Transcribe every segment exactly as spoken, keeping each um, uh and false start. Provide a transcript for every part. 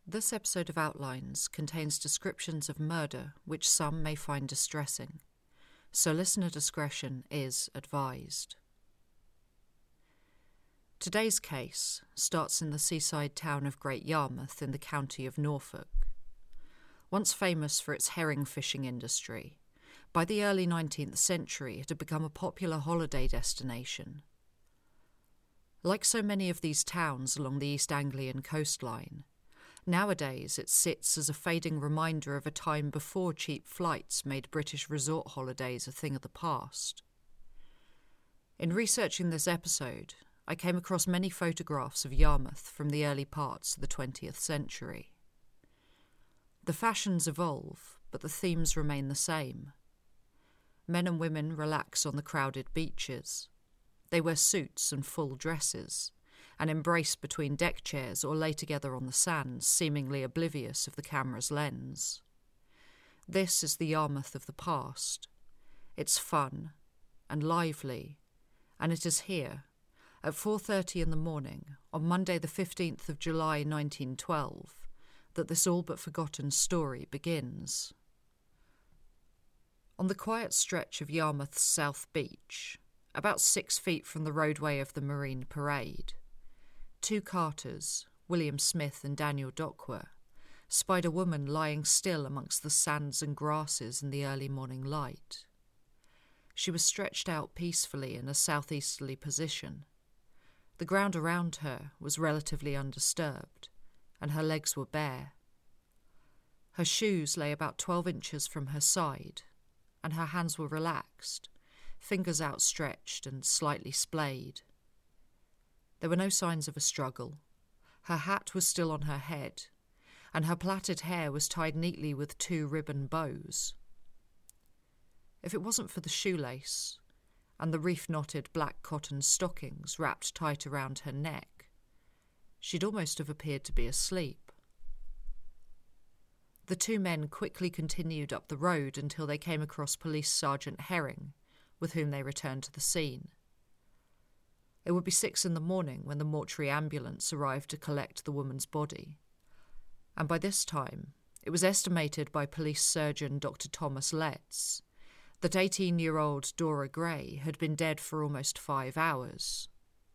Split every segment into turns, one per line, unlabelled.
This episode of Outlines contains descriptions of murder which some may find distressing, so listener discretion is advised. Today's case starts in the seaside town of Great Yarmouth in the county of Norfolk. Once famous for its herring fishing industry, by the early nineteenth century it had become a popular holiday destination. Like so many of these towns along the East Anglian coastline, nowadays it sits as a fading reminder of a time before cheap flights made British resort holidays a thing of the past. In researching this episode, I came across many photographs of Yarmouth from the early parts of the twentieth century. The fashions evolve, but the themes remain the same. Men and women relax on the crowded beaches. They wear suits and full dresses, and embrace between deck chairs or lay together on the sands, seemingly oblivious of the camera's lens. This is the Yarmouth of the past. It's fun and lively, and it is here, at four thirty in the morning, on Monday the fifteenth of July nineteen twelve, that this all but forgotten story begins. On the quiet stretch of Yarmouth's South Beach, about six feet from the roadway of the Marine Parade, two carters, William Smith and Daniel Dockwar, spied a woman lying still amongst the sands and grasses in the early morning light. She was stretched out peacefully in a southeasterly position. The ground around her was relatively undisturbed, and her legs were bare. Her shoes lay about twelve inches from her side, and her hands were relaxed, fingers outstretched and slightly splayed. There were no signs of a struggle. Her hat was still on her head, and her plaited hair was tied neatly with two ribbon bows. If it wasn't for the shoelace and the reef-knotted black cotton stockings wrapped tight around her neck, she'd almost have appeared to be asleep. The two men quickly continued up the road until they came across Police Sergeant Herring, with whom they returned to the scene. It would be six in the morning when the mortuary ambulance arrived to collect the woman's body, and by this time it was estimated by police surgeon Doctor Thomas Letts that eighteen-year-old Dora Gray had been dead for almost five hours.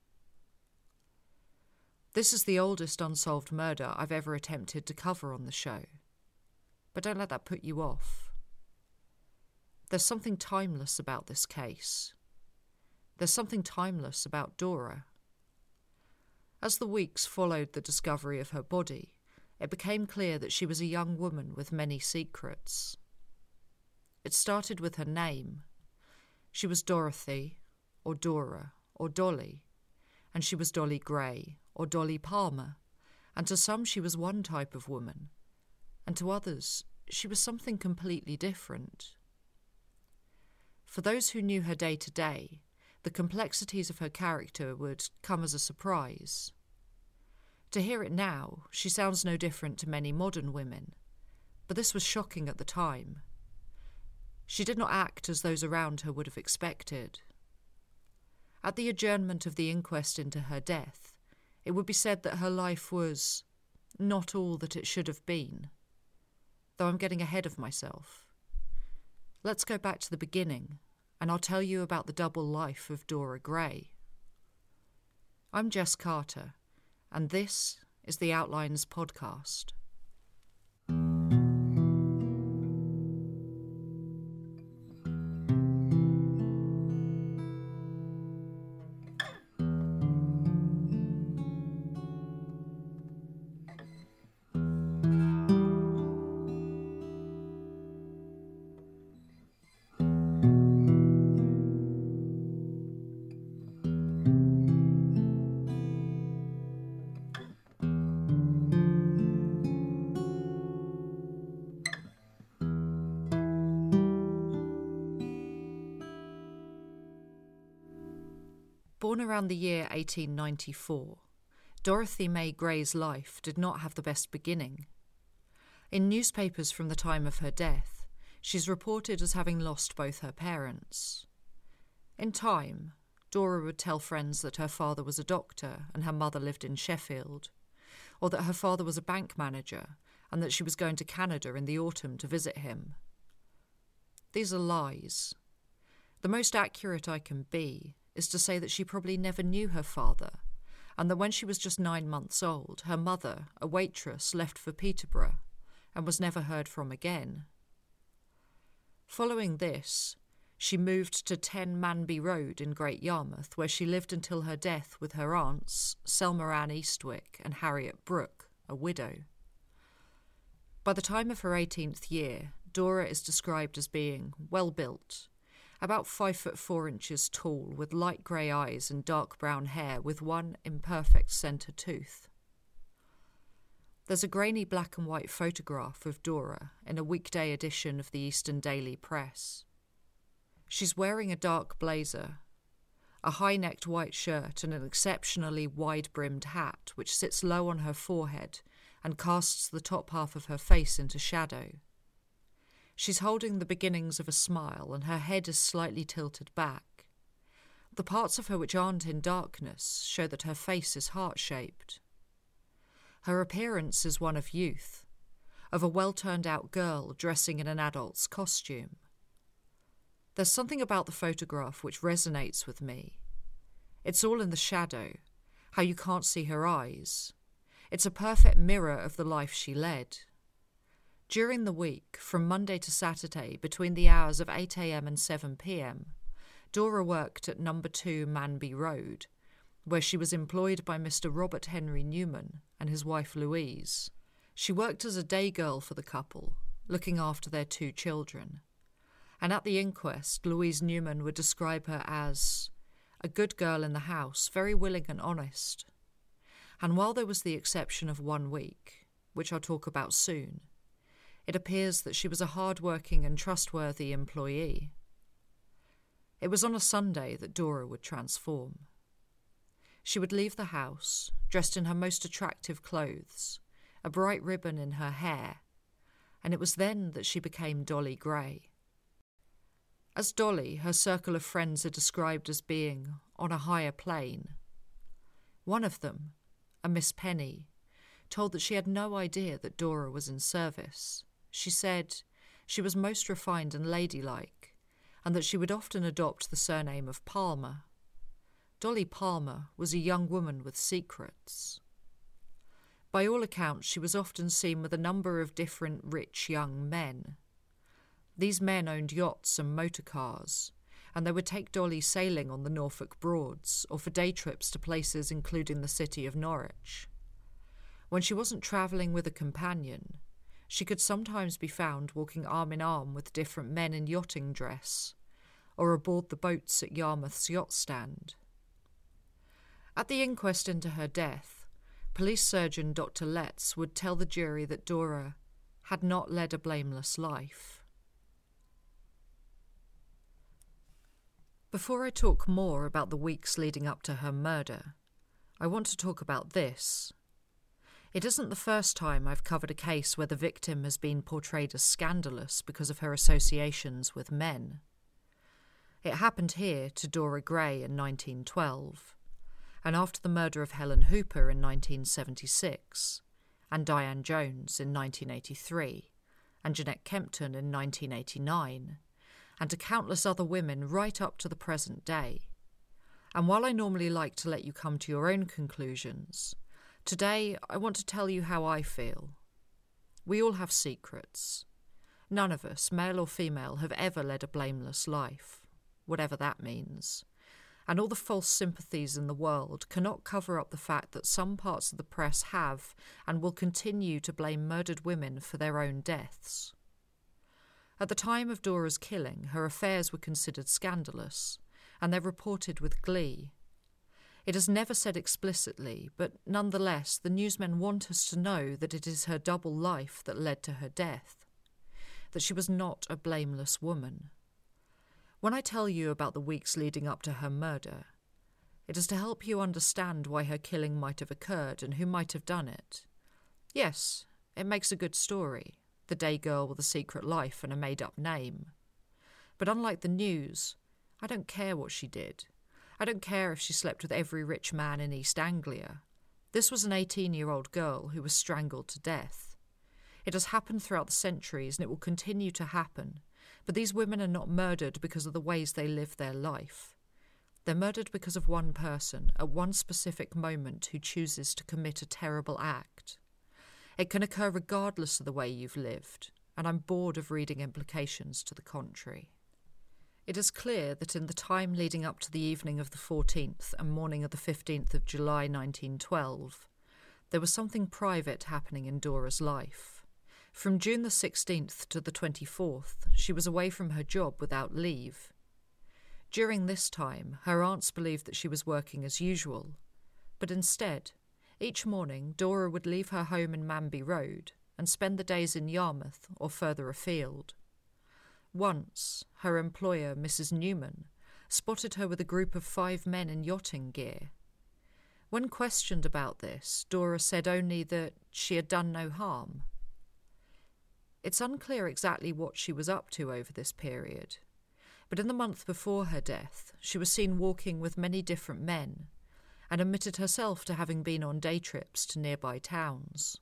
This is the oldest unsolved murder I've ever attempted to cover on the show, but don't let that put you off. There's something timeless about this case. There's something timeless about Dora. As the weeks followed the discovery of her body, it became clear that she was a young woman with many secrets. It started with her name. She was Dorothy, or Dora, or Dolly, and she was Dolly Gray, or Dolly Palmer, and to some she was one type of woman, and to others she was something completely different. For those who knew her day to day, the complexities of her character would come as a surprise. To hear it now, she sounds no different to many modern women, but this was shocking at the time. She did not act as those around her would have expected. At the adjournment of the inquest into her death, it would be said that her life was not all that it should have been. Though I'm getting ahead of myself. Let's go back to the beginning, and I'll tell you about the double life of Dora Gray. I'm Jess Carter, and this is the Outlines podcast. Born around the year eighteen ninety-four, Dorothy May Gray's life did not have the best beginning. In newspapers from the time of her death, she's reported as having lost both her parents. In time, Dora would tell friends that her father was a doctor and her mother lived in Sheffield, or that her father was a bank manager and that she was going to Canada in the autumn to visit him. These are lies. The most accurate I can be is to say that she probably never knew her father, and that when she was just nine months old, her mother, a waitress, left for Peterborough and was never heard from again. Following this, she moved to ten Manby Road in Great Yarmouth, where she lived until her death with her aunts, Selma Ann Eastwick and Harriet Brooke, a widow. By the time of her eighteenth year, Dora is described as being well-built, about five foot four inches tall, with light grey eyes and dark brown hair, with one imperfect centre tooth. There's a grainy black and white photograph of Dora in a weekday edition of the Eastern Daily Press. She's wearing a dark blazer, a high-necked white shirt and an exceptionally wide-brimmed hat which sits low on her forehead and casts the top half of her face into shadow. She's holding the beginnings of a smile and her head is slightly tilted back. The parts of her which aren't in darkness show that her face is heart-shaped. Her appearance is one of youth, of a well-turned-out girl dressing in an adult's costume. There's something about the photograph which resonates with me. It's all in the shadow, how you can't see her eyes. It's a perfect mirror of the life she led. During the week, from Monday to Saturday, between the hours of eight a.m. and seven p.m, Dora worked at number two Manby Road, where she was employed by Mister Robert Henry Newman and his wife Louise. She worked as a day girl for the couple, looking after their two children. And at the inquest, Louise Newman would describe her as a good girl in the house, very willing and honest. And while there was the exception of one week, which I'll talk about soon, it appears that she was a hard-working and trustworthy employee. It was on a Sunday that Dora would transform. She would leave the house, dressed in her most attractive clothes, a bright ribbon in her hair, and it was then that she became Dolly Gray. As Dolly, her circle of friends are described as being on a higher plane. One of them, a Miss Penny, told that she had no idea that Dora was in service. She said she was most refined and ladylike, and that she would often adopt the surname of Palmer. Dolly Palmer was a young woman with secrets. By all accounts, she was often seen with a number of different rich young men. These men owned yachts and motor cars, and they would take Dolly sailing on the Norfolk Broads or for day trips to places including the city of Norwich. When she wasn't travelling with a companion, she could sometimes be found walking arm in arm with different men in yachting dress, or aboard the boats at Yarmouth's yacht stand. At the inquest into her death, police surgeon Doctor Letts would tell the jury that Dora had not led a blameless life. Before I talk more about the weeks leading up to her murder, I want to talk about this. It isn't the first time I've covered a case where the victim has been portrayed as scandalous because of her associations with men. It happened here to Dora Gray in nineteen twelve, and after the murder of Helen Hooper in nineteen seventy-six, and Diane Jones in nineteen eighty-three, and Jeanette Kempton in nineteen eighty-nine, and to countless other women right up to the present day. And while I normally like to let you come to your own conclusions, today I want to tell you how I feel. We all have secrets. None of us, male or female, have ever led a blameless life, whatever that means. And all the false sympathies in the world cannot cover up the fact that some parts of the press have and will continue to blame murdered women for their own deaths. At the time of Dora's killing, her affairs were considered scandalous, and they're reported with glee. It is never said explicitly, but nonetheless the newsmen want us to know that it is her double life that led to her death, that she was not a blameless woman. When I tell you about the weeks leading up to her murder, it is to help you understand why her killing might have occurred and who might have done it. Yes, it makes a good story, the day girl with a secret life and a made-up name. But unlike the news, I don't care what she did. I don't care if she slept with every rich man in East Anglia. This was an eighteen-year-old girl who was strangled to death. It has happened throughout the centuries and it will continue to happen, but these women are not murdered because of the ways they live their life. They're murdered because of one person, at one specific moment, who chooses to commit a terrible act. It can occur regardless of the way you've lived, and I'm bored of reading implications to the contrary. It is clear that in the time leading up to the evening of the fourteenth and morning of the fifteenth of July nineteen twelve, there was something private happening in Dora's life. From June the sixteenth to the twenty-fourth, she was away from her job without leave. During this time, her aunts believed that she was working as usual, but instead, each morning Dora would leave her home in Manby Road and spend the days in Yarmouth or further afield. Once, her employer, Missus Newman, spotted her with a group of five men in yachting gear. When questioned about this, Dora said only that she had done no harm. It's unclear exactly what she was up to over this period, but in the month before her death, she was seen walking with many different men and admitted herself to having been on day trips to nearby towns.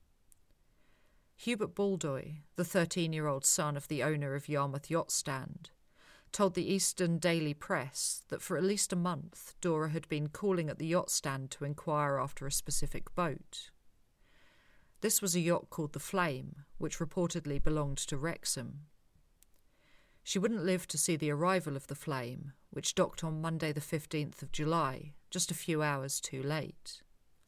Hubert Baldoy, the thirteen-year-old son of the owner of Yarmouth Yacht Stand, told the Eastern Daily Press that for at least a month Dora had been calling at the yacht stand to inquire after a specific boat. This was a yacht called the Flame, which reportedly belonged to Wrexham. She wouldn't live to see the arrival of the Flame, which docked on Monday the fifteenth of July, just a few hours too late.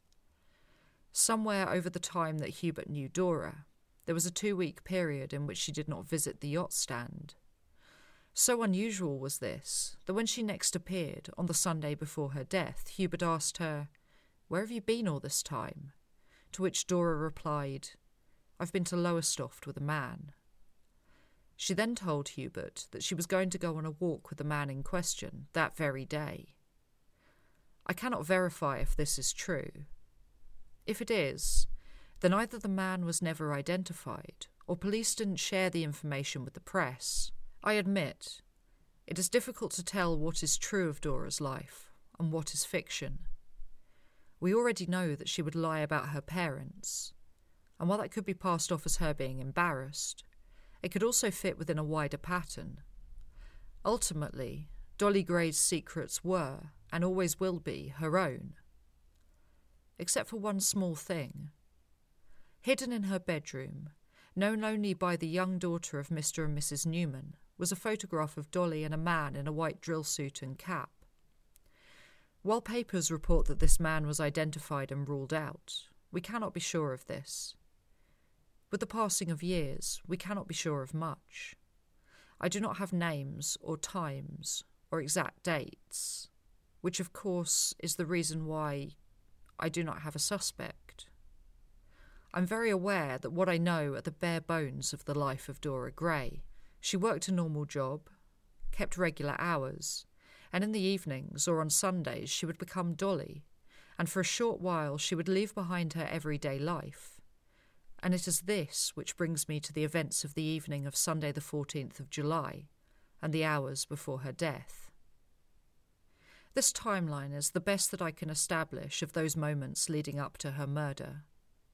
Somewhere over the time that Hubert knew Dora, there was a two-week period in which she did not visit the yacht stand. So unusual was this, that when she next appeared, on the Sunday before her death, Hubert asked her, "Where have you been all this time?" To which Dora replied, "I've been to Lowestoft with a man." She then told Hubert that she was going to go on a walk with the man in question that very day. I cannot verify if this is true. If it is, then either the man was never identified, or police didn't share the information with the press. I admit, it is difficult to tell what is true of Dora's life and what is fiction. We already know that she would lie about her parents, and while that could be passed off as her being embarrassed, it could also fit within a wider pattern. Ultimately, Dolly Gray's secrets were, and always will be, her own. Except for one small thing. Hidden in her bedroom, known only by the young daughter of Mister and Missus Newman, was a photograph of Dolly and a man in a white drill suit and cap. While papers report that this man was identified and ruled out, we cannot be sure of this. With the passing of years, we cannot be sure of much. I do not have names or times or exact dates, which of course is the reason why I do not have a suspect. I'm very aware that what I know are the bare bones of the life of Dora Gray. She worked a normal job, kept regular hours, and in the evenings or on Sundays she would become Dolly, and for a short while she would leave behind her everyday life. And it is this which brings me to the events of the evening of Sunday the fourteenth of July, and the hours before her death. This timeline is the best that I can establish of those moments leading up to her murder.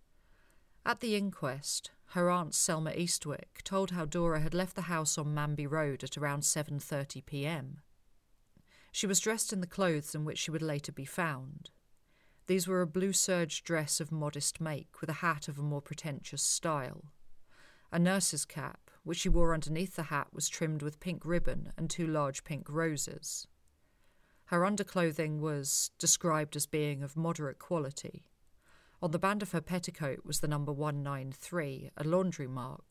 At the inquest, her aunt Selma Eastwick told how Dora had left the house on Manby Road at around seven thirty p m. She was dressed in the clothes in which she would later be found. These were a blue serge dress of modest make with a hat of a more pretentious style. A nurse's cap, which she wore underneath the hat, was trimmed with pink ribbon and two large pink roses. Her underclothing was described as being of moderate quality. On the band of her petticoat was the number one nine three, a laundry mark.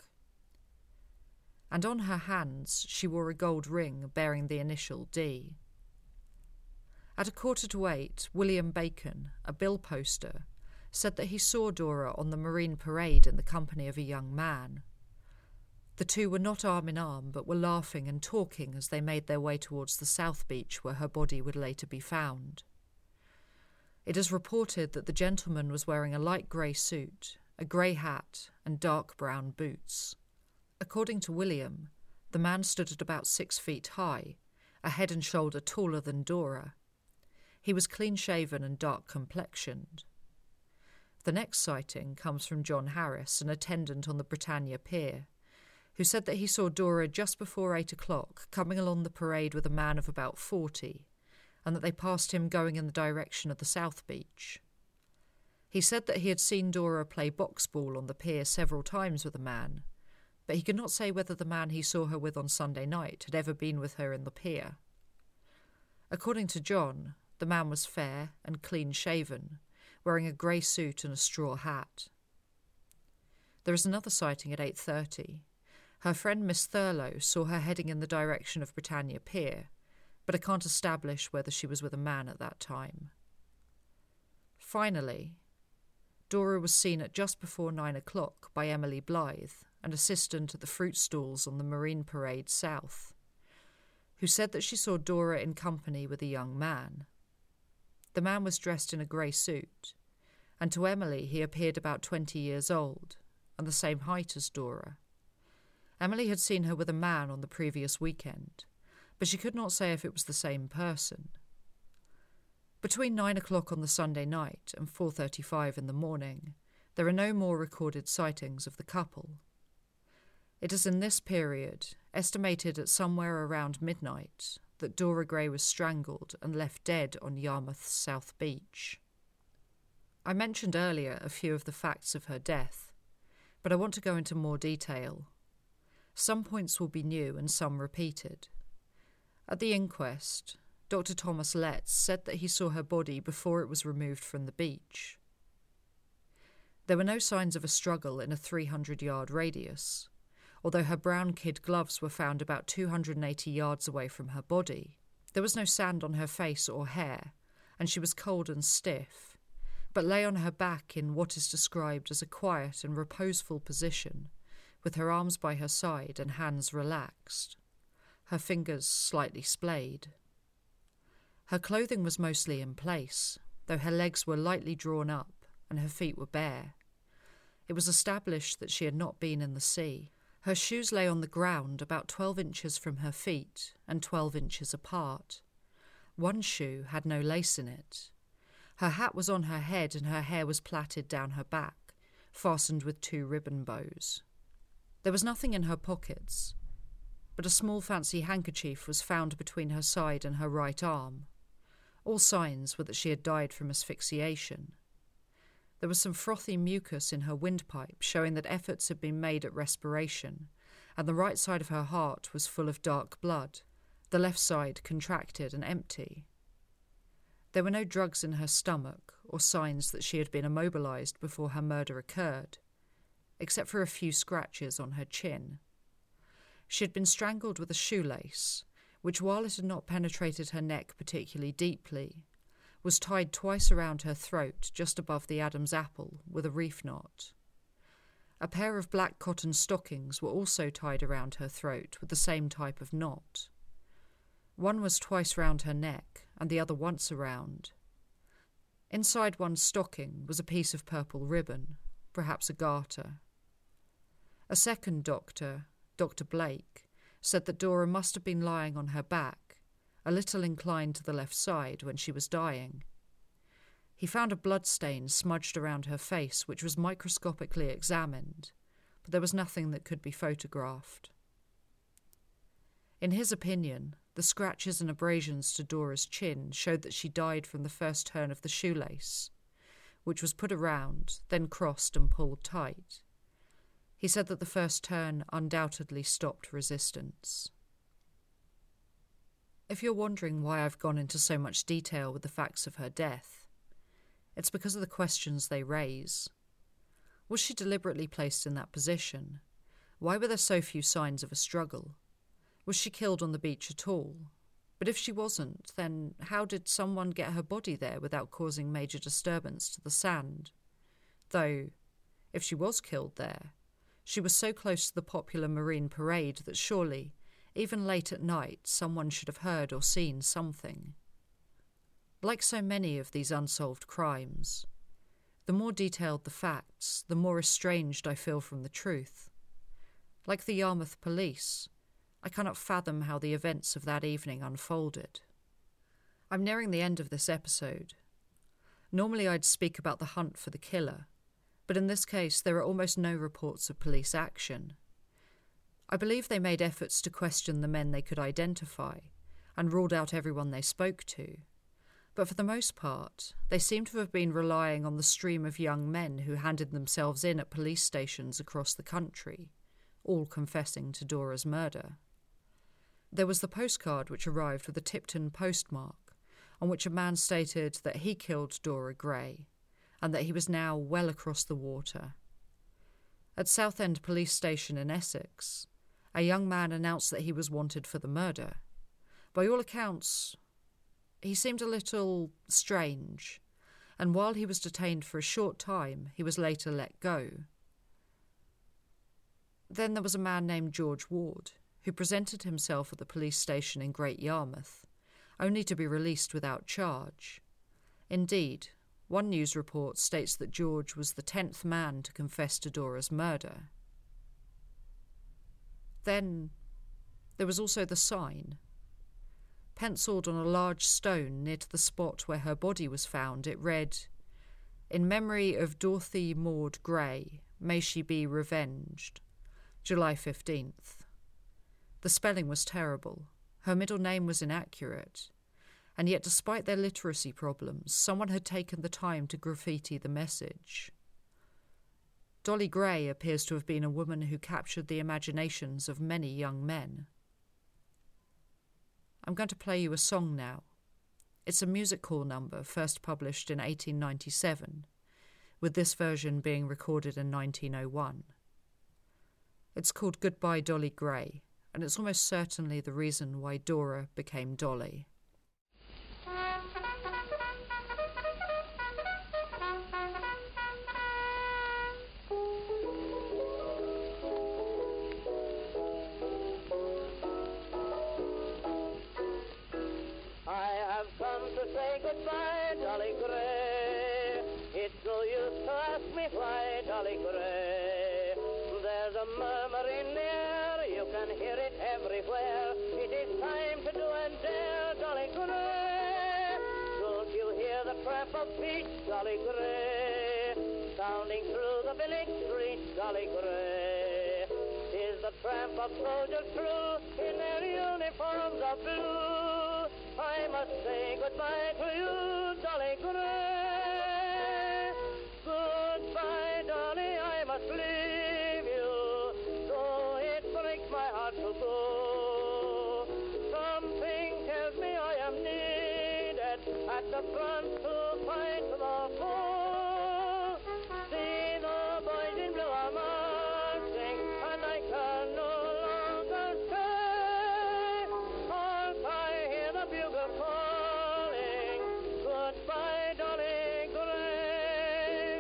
And on her hands she wore a gold ring bearing the initial D. At a quarter to eight, William Bacon, a bill poster, said that he saw Dora on the Marine Parade in the company of a young man. The two were not arm in arm, but were laughing and talking as they made their way towards the South Beach where her body would later be found. It is reported that the gentleman was wearing a light grey suit, a grey hat, and dark brown boots. According to William, the man stood at about six feet high, a head and shoulder taller than Dora. He was clean-shaven and dark-complexioned. The next sighting comes from John Harris, an attendant on the Britannia Pier, who said that he saw Dora just before eight o'clock coming along the parade with a man of about forty, and that they passed him going in the direction of the South Beach. He said that he had seen Dora play box ball on the pier several times with a man, but he could not say whether the man he saw her with on Sunday night had ever been with her in the pier. According to John, the man was fair and clean-shaven, wearing a grey suit and a straw hat. There is another sighting at eight thirty. Her friend Miss Thurlow saw her heading in the direction of Britannia Pier, but I can't establish whether she was with a man at that time. Finally, Dora was seen at just before nine o'clock by Emily Blythe, an assistant at the fruit stalls on the Marine Parade South, who said that she saw Dora in company with a young man. The man was dressed in a grey suit, and to Emily he appeared about twenty years old, and the same height as Dora. Emily had seen her with a man on the previous weekend, but she could not say if it was the same person. Between nine o'clock on the Sunday night and four thirty-five in the morning, there are no more recorded sightings of the couple. It is in this period, estimated at somewhere around midnight, that Dora Gray was strangled and left dead on Yarmouth's South Beach. I mentioned earlier a few of the facts of her death, but I want to go into more detail. Some points will be new and some repeated. At the inquest, Doctor Thomas Letts said that he saw her body before it was removed from the beach. There were no signs of a struggle in a three hundred yard radius, although her brown kid gloves were found about two hundred eighty yards away from her body. There was no sand on her face or hair, and she was cold and stiff, but lay on her back in what is described as a quiet and reposeful position, with her arms by her side and hands relaxed, her fingers slightly splayed. Her clothing was mostly in place, though her legs were lightly drawn up and her feet were bare. It was established that she had not been in the sea. Her shoes lay on the ground about twelve inches from her feet and twelve inches apart. One shoe had no lace in it. Her hat was on her head and her hair was plaited down her back, fastened with two ribbon bows. There was nothing in her pockets, but a small fancy handkerchief was found between her side and her right arm. All signs were that she had died from asphyxiation. There was some frothy mucus in her windpipe, showing that efforts had been made at respiration, and the right side of her heart was full of dark blood, the left side contracted and empty. There were no drugs in her stomach or signs that she had been immobilised before her murder occurred, except for a few scratches on her chin. She had been strangled with a shoelace, which, while it had not penetrated her neck particularly deeply, was tied twice around her throat just above the Adam's apple with a reef knot. A pair of black cotton stockings were also tied around her throat with the same type of knot. One was twice round her neck and the other once around. Inside one stocking was a piece of purple ribbon, perhaps a garter. A second doctor, Doctor Blake, said that Dora must have been lying on her back, a little inclined to the left side, when she was dying. He found a blood stain smudged around her face, which was microscopically examined, but there was nothing that could be photographed. In his opinion, the scratches and abrasions to Dora's chin showed that she died from the first turn of the shoelace, which was put around, then crossed and pulled tight. He said that the first turn undoubtedly stopped resistance. If you're wondering why I've gone into so much detail with the facts of her death, it's because of the questions they raise. Was she deliberately placed in that position? Why were there so few signs of a struggle? Was she killed on the beach at all? But if she wasn't, then how did someone get her body there without causing major disturbance to the sand? Though, if she was killed there, she was so close to the popular Marine Parade that surely, even late at night, someone should have heard or seen something. Like so many of these unsolved crimes, the more detailed the facts, the more estranged I feel from the truth. Like the Yarmouth police, I cannot fathom how the events of that evening unfolded. I'm nearing the end of this episode. Normally I'd speak about the hunt for the killer, But in this case, there are almost no reports of police action. I believe they made efforts to question the men they could identify and ruled out everyone they spoke to. But for the most part, they seem to have been relying on the stream of young men who handed themselves in at police stations across the country, all confessing to Dora's murder. There was the postcard which arrived with a Tipton postmark, on which a man stated that he killed Dora Gray, and that he was now well across the water. At Southend Police Station in Essex, a young man announced that he was wanted for the murder. By all accounts, he seemed a little strange, and while he was detained for a short time, he was later let go. Then there was a man named George Ward, who presented himself at the police station in Great Yarmouth, only to be released without charge. Indeed, one news report states that George was the tenth man to confess to Dora's murder. Then there was also the sign. Pencilled on a large stone near to the spot where her body was found, it read, "In memory of Dorothy Maud Gray, may she be revenged. July fifteenth. The spelling was terrible. Her middle name was inaccurate. And yet, despite their literacy problems, someone had taken the time to graffiti the message. Dolly Gray appears to have been a woman who captured the imaginations of many young men. I'm going to play you a song now. It's a music hall number first published in eighteen ninety-seven, with this version being recorded in nineteen oh one. It's called Goodbye Dolly Gray, and it's almost certainly the reason why Dora became Dolly.
Goodbye, Dolly Gray. It's no use to ask me why, Dolly Gray. There's a murmur in the air, you can hear it everywhere. It is time to do and dare, Dolly Gray. Don't you hear the tramp of feet, Dolly Gray, sounding through the village street, Dolly Gray? 'Tis the tramp of soldiers true in their uniforms of blue. I must say goodbye to you, Dolly Gray. Goodbye, Dolly, I must leave you, though it breaks my heart to go. Something tells me I am needed at the front to fight the foe. See, the boys in blue are marching, and I can no longer stay. Hark, I hear the bugle calling, goodbye, Dolly Gray.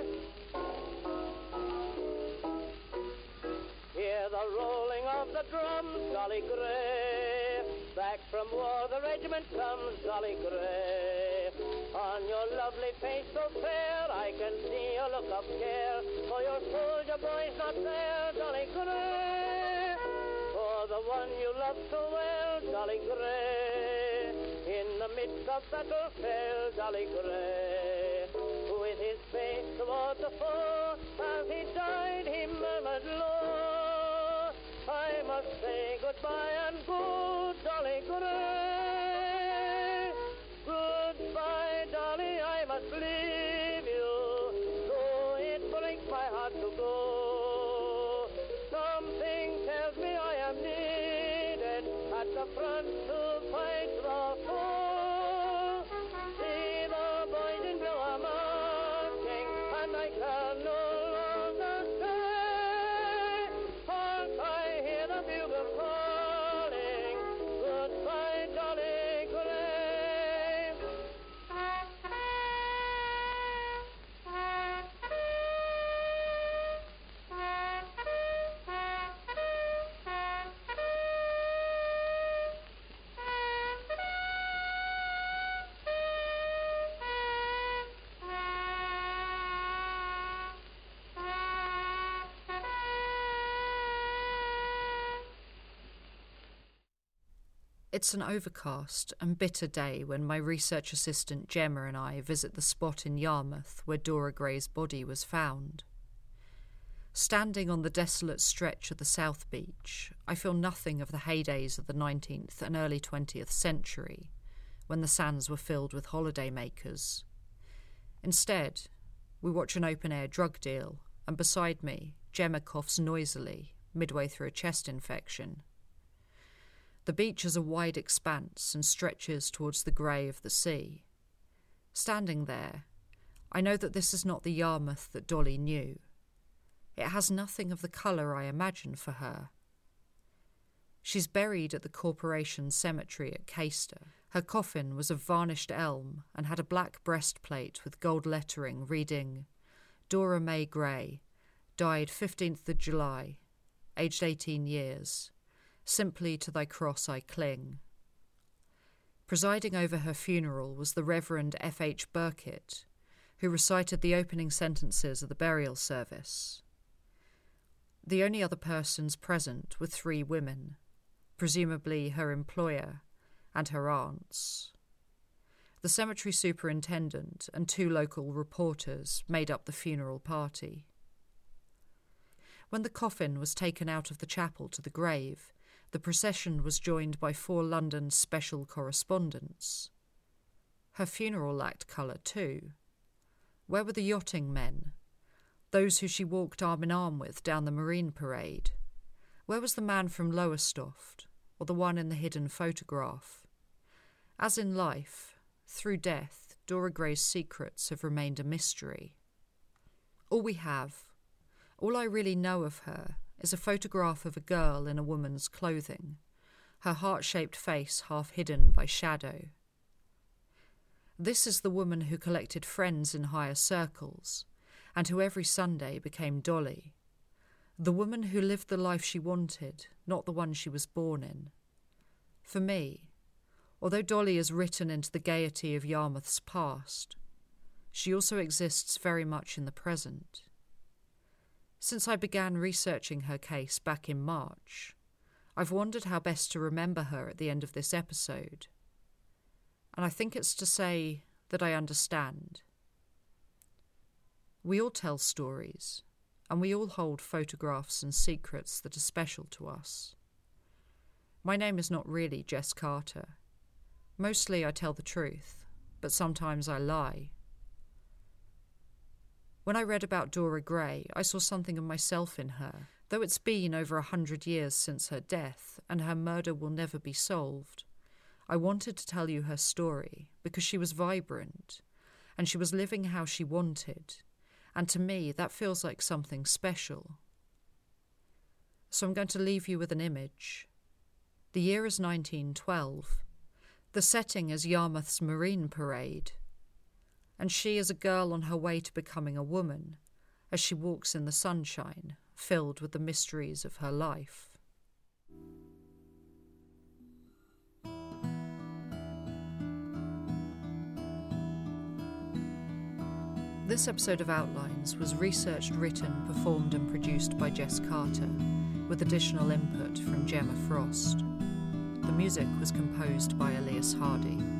Hear the rolling of the drums, Dolly Gray. Back from war the regiment comes, Dolly Gray. On your lovely face so fair, I can see a look of care, for your soldier boy's not there, Dolly Gray. For the one you love so well, Dolly Gray. In the midst of battle fell, Dolly Gray. With his face toward the foe, as he died, he murmured low, I must say goodbye and go, Dolly Gray. Goodbye, Dolly, I must leave you, though it breaks my heart to go. Something tells me I am needed at the front to fight the foe. See, the boys in blue are marching, and I can no longer stay. Hark, I hear the bugle calling, goodbye, Dolly Gray.
It's an overcast and bitter day when my research assistant Gemma and I visit the spot in Yarmouth where Dora Gray's body was found. Standing on the desolate stretch of the South Beach, I feel nothing of the heydays of the nineteenth and early twentieth century, when the sands were filled with holidaymakers. Instead, we watch an open-air drug deal, and beside me, Gemma coughs noisily, midway through a chest infection. The beach is a wide expanse and stretches towards the grey of the sea. Standing there, I know that this is not the Yarmouth that Dolly knew. It has nothing of the colour I imagined for her. She's buried at the Corporation Cemetery at Caister. Her coffin was of varnished elm and had a black breastplate with gold lettering reading, Dora May Gray, died fifteenth of July, aged eighteen years. Simply to thy cross I cling. Presiding over her funeral was the Reverend F H Burkitt, who recited the opening sentences of the burial service. The only other persons present were three women, presumably her employer and her aunts. The cemetery superintendent and two local reporters made up the funeral party. When the coffin was taken out of the chapel to the grave, the procession was joined by four London special correspondents. Her funeral lacked colour too. Where were the yachting men? Those who she walked arm in arm with down the Marine Parade? Where was the man from Lowestoft, or the one in the hidden photograph? As in life, through death, Dora Gray's secrets have remained a mystery. All we have, all I really know of her, is a photograph of a girl in a woman's clothing, her heart-shaped face half hidden by shadow. This is the woman who collected friends in higher circles, and who every Sunday became Dolly. The woman who lived the life she wanted, not the one she was born in. For me, although Dolly is written into the gaiety of Yarmouth's past, she also exists very much in the present. Since I began researching her case back in March, I've wondered how best to remember her at the end of this episode. And I think it's to say that I understand. We all tell stories, and we all hold photographs and secrets that are special to us. My name is not really Jess Carter. Mostly I tell the truth, but sometimes I lie. When I read about Dora Gray, I saw something of myself in her. Though it's been over a hundred years since her death, and her murder will never be solved, I wanted to tell you her story because she was vibrant, and she was living how she wanted, and to me that feels like something special. So I'm going to leave you with an image. The year is nineteen twelve. The setting is Yarmouth's Marine Parade, and she is a girl on her way to becoming a woman as she walks in the sunshine, filled with the mysteries of her life. This episode of Outlines was researched, written, performed and produced by Jess Carter, with additional input from Gemma Frost. The music was composed by Elias Hardy.